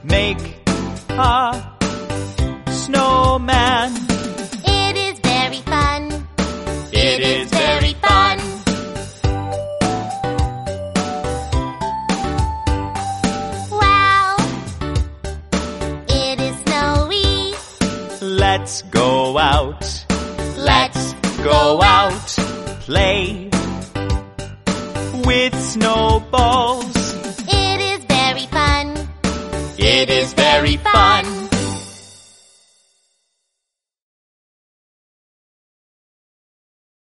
make a snowman. It is very fun. It is very fun. Wow, it is snowy. Let's go out. Let's go out. Play with snowballs. It is very fun. It is very fun.